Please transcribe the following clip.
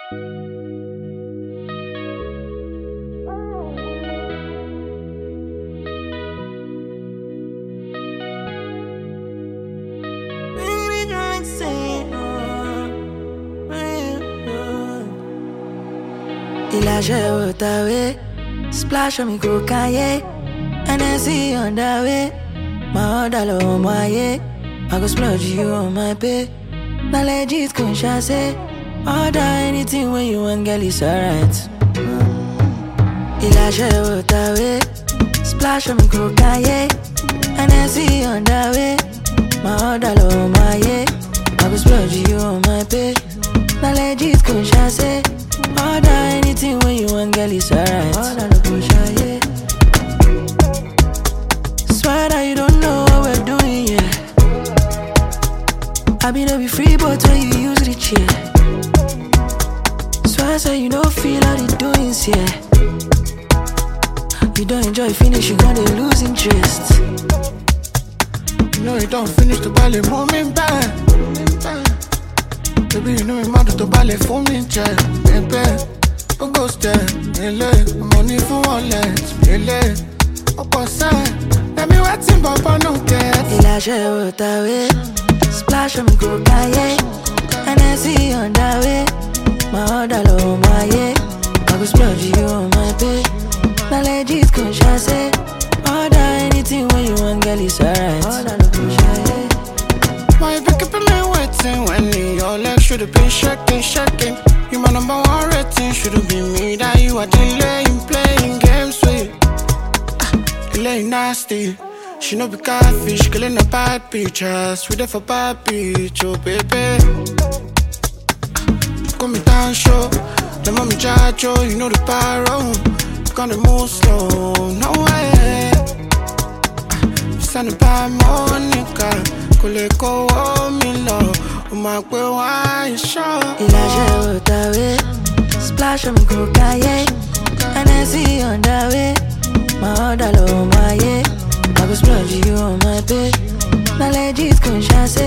Elijah way, splash on me go Kanye, and I see on that way. My order low my yeah, I go splurge you on my pay. Now legit conscious say, order anything when you want, girl, it's alright. Elijah way, splash on me go Kanye, and I see on that way. My order low my yeah, I go splurge you on my pay. Now legit conscious say, order anything when you want, girl, it's alright. Order no push, yeah. Swear that you don't know what we're doing, yeah. I be no be free, but when you use the chair. Swear so you don't feel how the doings, yeah. You don't enjoy finish, you gonna lose interest. You know you don't finish the ballet moment back. Baby, you know me mad to ballet for me, check. Go go step, money for wallet, let me waiting, Papa no get. Elijah way, splash on me go Kanye, and I see on that way. My order low my yeah, I go splurge you on my pay. Now legit conscious say, order anything when you want, girl, it's alright. Order no push, yeah. Why you pick up and me waiting when your legs should've been shaking? You my number one rating, should've been me that you are delaying, playing games with. Delaying nasty, she no be catfish, killing a bad pictures, we there for bad bitch, oh baby. Call me down show, the mommy jajo, you know the pyro. Gonna move slow, no way. Send it by Monica, Kuleko, me love. My boy, why you show? Elijah way, splash on me go Kanye, and I see on that way. My order low my yeah, I go splurge you on my pay. Now legit conscious say,